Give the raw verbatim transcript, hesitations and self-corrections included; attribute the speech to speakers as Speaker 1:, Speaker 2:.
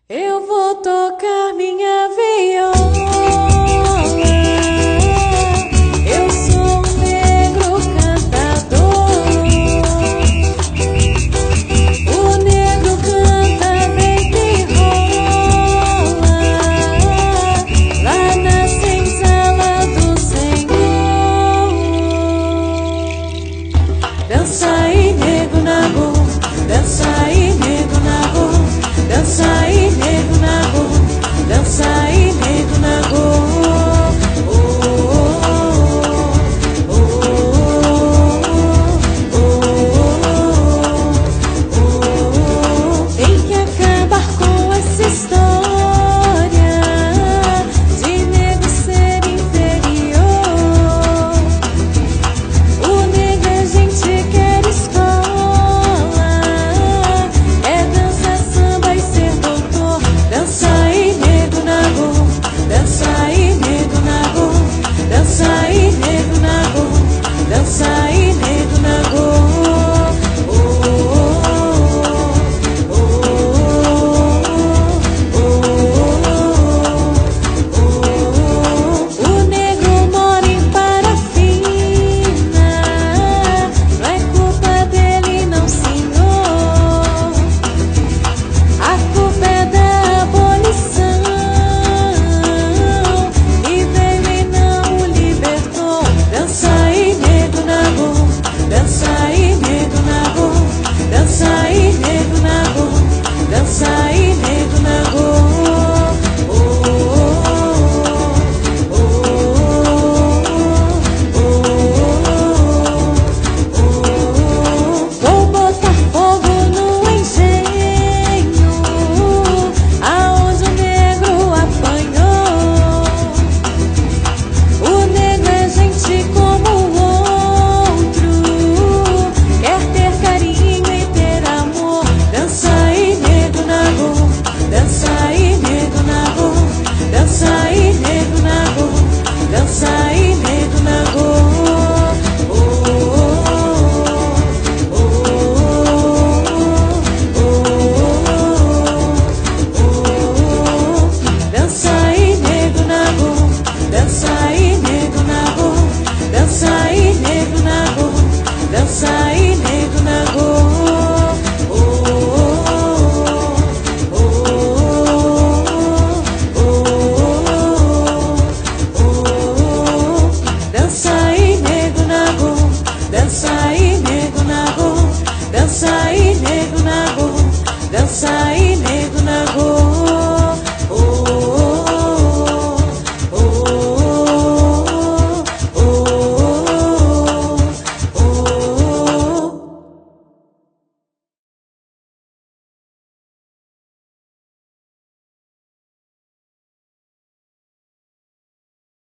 Speaker 1: Eu vou tocar minha viola. Eu sou um negro cantador. O negro canta, deita e rola lá na senzala do Senhor. Dança aí, nego na rua. Dança aí, nego na rua. Dança aí, nego na rua. Dança aí, nego na rua. Tem que acabar com essa história de nego ser inferior. O negro a gente quer escola, é dança, samba e ser doutor. Dança